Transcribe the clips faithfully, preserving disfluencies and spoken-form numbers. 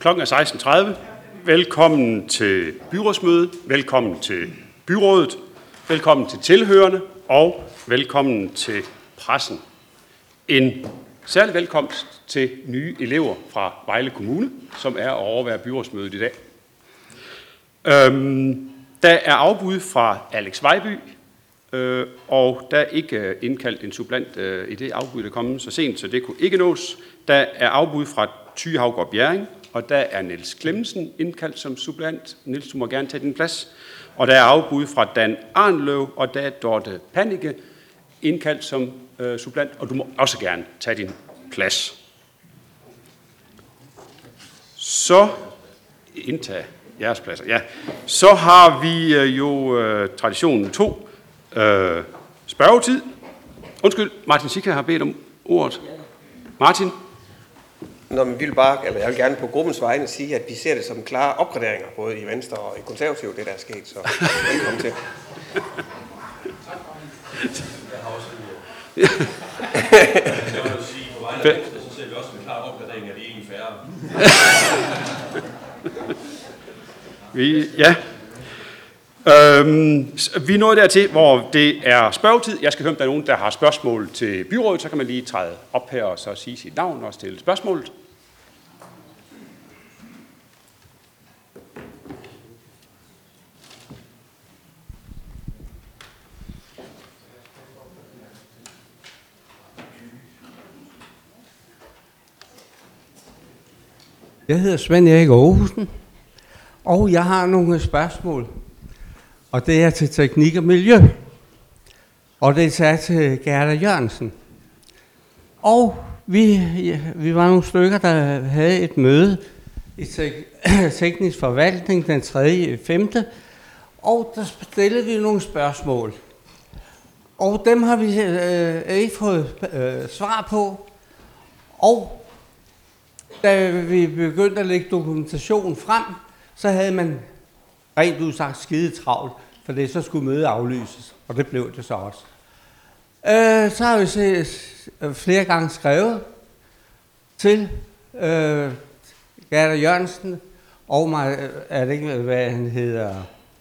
Klokken er seksten tredive. Velkommen til byrådsmødet, velkommen til byrådet, velkommen til tilhørerne og velkommen til pressen. En særlig velkomst til nye elever fra Vejle Kommune, som er at overvære byrådsmødet i dag. Øhm, der er afbud fra Alex Vejby, øh, og der er ikke indkaldt en supplant øh, i det afbud, der kommer så sent, så det kunne ikke nås. Der er afbud fra Thy Havgård Bjerring, og der er Niels Clemmensen indkaldt som supplant. Niels, du må gerne tage din plads. Og der er afbud fra Dan Arnløv, og der er Dorte Pannike indkaldt som øh, supplant, og du må også gerne tage din plads. Så indtag jeres pladser. Ja. Så har vi øh, jo øh, traditionen to. Øh, spørgetid. Undskyld, Martin Sika har bedt om ordet. Martin? Nå, men vi vil bare, eller jeg vil gerne på gruppens vegne sige, at vi ser det som klare opgraderinger, både i Venstre og i Konservativ, det der er sket, så velkommen til. Jeg har også en... Jeg vil sige, på vegne af Venstre, så ser vi også en klar opgradering af de en færre. Vi, ja. Øhm, vi er nået dertil, hvor det er spørgetid. Jeg skal høre, om der er nogen, der har spørgsmål til byrådet. Så kan man lige træde op her og så sige sit navn og stille spørgsmålet. Jeg hedder Svend Erik Aarhusen, og jeg har nogle spørgsmål. Og det er til teknik og miljø. Og det er til Gerda Jørgensen. Og vi, ja, vi var nogle stykker, der havde et møde i tek- teknisk forvaltning den tredje femte Og der stillede vi nogle spørgsmål. Og dem har vi øh, ikke fået øh, svar på. Og da vi begyndte at lægge dokumentation frem, så havde man rent udsagt skide travlt, for det så skulle mødet aflyses, og det blev det så også. Øh, så har vi set, øh, flere gange skrevet til øh, Gerda Jørgensen, og mig, øh, er det ikke, hvad han hedder,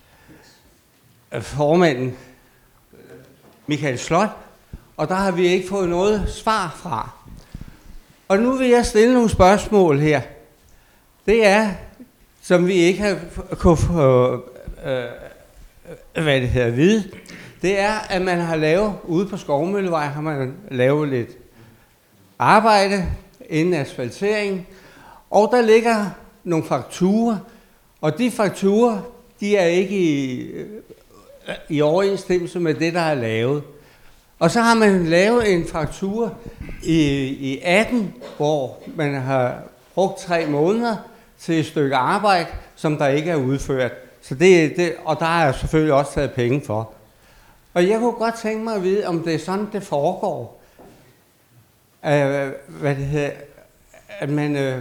øh, formanden Michael Slot, og der har vi ikke fået noget svar fra. Og nu vil jeg stille nogle spørgsmål her. Det er, som vi ikke har kunnet få, øh, hvad det hedder, at vide, det er, at man har lavet, ude på Skovmøllevej, har man lavet lidt arbejde inden asfaltering, og der ligger nogle fakturer, og de fakturer, de er ikke i, i overensstemmelse med det, der er lavet. Og så har man lavet en faktura i, i atten, hvor man har brugt tre måneder til et stykke arbejde, som der ikke er udført. Så det, det, og der er selvfølgelig også taget penge for. Og jeg kunne godt tænke mig at vide, om det er sådan, det foregår. Uh, hvad det hedder, at man uh,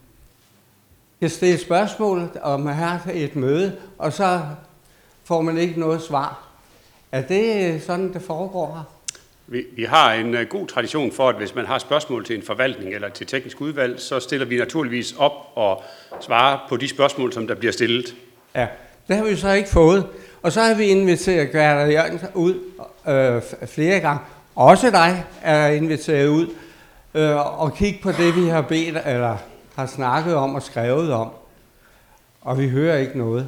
kan stille spørgsmål, og man har et møde, og så får man ikke noget svar. Er det sådan, det foregår her? Vi, vi har en uh, god tradition for, at hvis man har spørgsmål til en forvaltning eller til teknisk udvalg, så stiller vi naturligvis op og svarer på de spørgsmål, som der bliver stillet. Ja, det har vi så ikke fået. Og så har vi inviteret Gerda Jørgensen ud øh, flere gange. Også dig er inviteret ud øh, og kigge på det, vi har bedt eller har snakket om og skrevet om. Og vi hører ikke noget.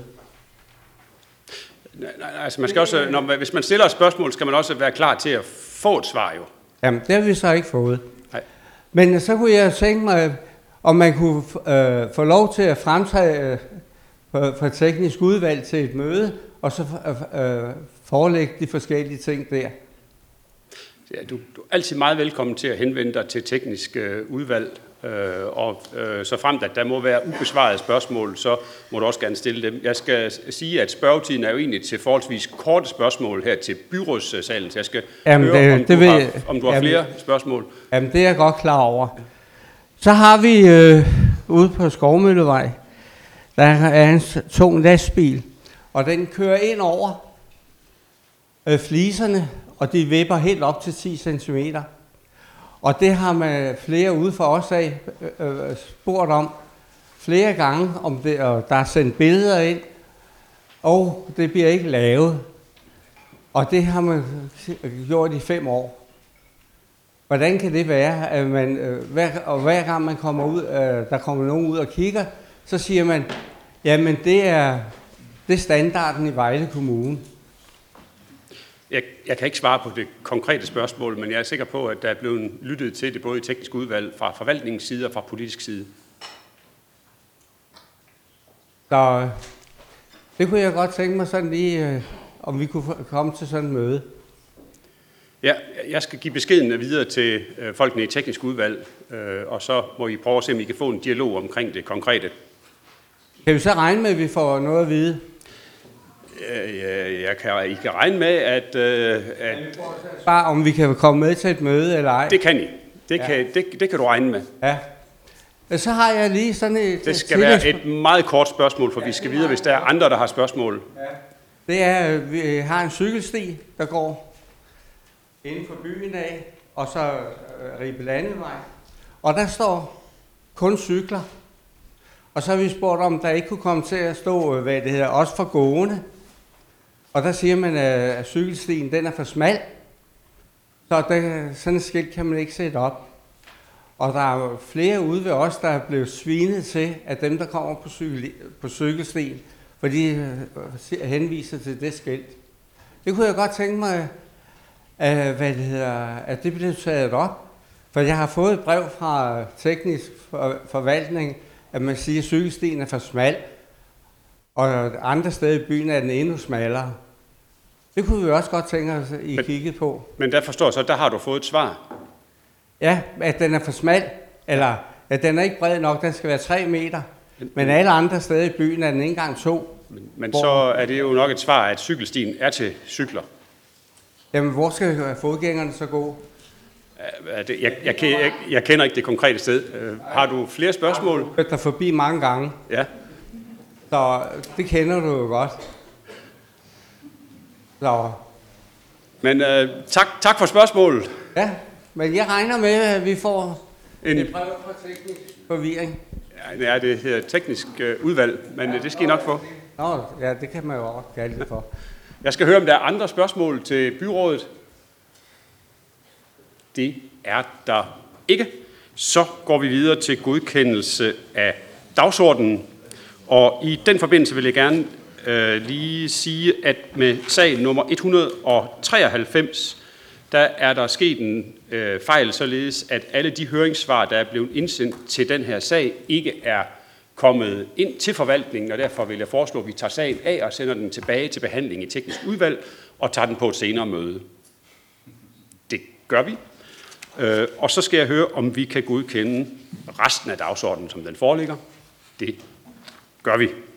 Nej, nej, altså man skal også, når, hvis man stiller et spørgsmål, skal man også være klar til at få et svar jo. Jamen, det har vi så ikke fået. Nej. Men så kunne jeg tænke mig, om man kunne øh, få lov til at fremtage øh, fra teknisk udvalg til et møde, og så øh, forelægge de forskellige ting der. Ja, du, du er altid meget velkommen til at henvende dig til teknisk øh, udvalg, øh, og øh, så frem at der må være ubesvarede spørgsmål, så må du også gerne stille dem. Jeg skal sige, at spørgetiden er jo egentlig til forholdsvis korte spørgsmål her til byrådssalen, så jeg skal jamen, høre, det, om, det du vil, har, om du har jamen, flere spørgsmål. Jamen, det er jeg godt klar over. Så har vi øh, ude på Skovmøllevej, der er en tung lastbil, og den kører ind over øh, fliserne, og de vipper helt op til ti centimeter. Og det har man flere ude for os af øh, spurgt om, flere gange, om det, og der er sendt billeder ind, og det bliver ikke lavet. Og det har man gjort i fem år. Hvordan kan det være, at man, øh, hver, og hver gang man kommer ud, øh, der kommer nogen ud og kigger, så siger man, jamen det er, det er standarden i Vejle Kommune. Jeg, jeg kan ikke svare på det konkrete spørgsmål, men jeg er sikker på, at der er blevet lyttet til det både i teknisk udvalg fra forvaltningens side og fra politisk side. Så det kunne jeg godt tænke mig sådan lige, øh, om vi kunne komme til sådan et møde. Ja, jeg skal give beskeden videre til øh, folkene i teknisk udvalg, øh, og så må I prøve at se, om I kan få en dialog omkring det konkrete. Kan vi så regne med, at vi får noget at vide? Øh, jeg kan, I kan regne med, at, øh, at... Bare om vi kan komme med til et møde eller ej? Det kan I. Det, ja. kan, det, det kan du regne med. Ja. Så har jeg lige sådan et... Det skal være et meget kort spørgsmål, for vi skal videre, hvis der er andre, der har spørgsmål. Ja. Det er, vi har en cykelsti, der går inden for byen af, og så Ribe Landevej. Og der står kun cykler. Og så har vi spurgt om, der ikke kunne komme til at stå, hvad det hedder, også for gående. Og der siger man, at cykelstien den er for smal. Så der, sådan et skilt kan man ikke sætte op. Og der er flere ude ved os, der er blevet svinet til, at dem, der kommer på, cykel, på cykelstien, fordi de henviser til det skilt. Det kunne jeg godt tænke mig, at, hvad det hedder, at det blev taget op. For jeg har fået et brev fra teknisk forvaltning, at man siger, at cykelstien er for smal, og andre steder i byen er den endnu smallere. Det kunne vi også godt tænke os, at I kiggede på. Men der forstår jeg så, der har du fået et svar. Ja, at den er for smal, eller at den er ikke bred nok, den skal være tre meter. Men alle andre steder i byen er den ikke engang to. Men, men så er det jo nok et svar, at cykelstien er til cykler. Jamen, hvor skal fodgængerne så gå? Jeg, jeg, jeg, jeg, jeg kender ikke det konkrete sted. Har du flere spørgsmål? Jeg har kørt der forbi mange gange. Ja. Så det kender du jo godt. Så. Men uh, tak, tak for spørgsmålet. Ja, men jeg regner med, at vi får en et brev fra teknisk forvirring. Ja, det hedder teknisk uh, udvalg, men uh, det skal I nok få. Nå, ja, det kan man jo også kalde det for. Jeg skal høre, om der er andre spørgsmål til byrådet. Det er der ikke. Så går vi videre til godkendelse af dagsordenen. Og i den forbindelse vil jeg gerne øh, lige sige, at med sag nummer et hundrede og treoghalvfems, der er der sket en øh, fejl, således at alle de høringssvar, der er blevet indsendt til den her sag, ikke er kommet ind til forvaltningen, og derfor vil jeg foreslå, at vi tager sagen af og sender den tilbage til behandling i teknisk udvalg og tager den på et senere møde. Det gør vi. Øh, og så skal jeg høre, om vi kan godkende resten af dagsordenen, som den foreligger. Det gør vi.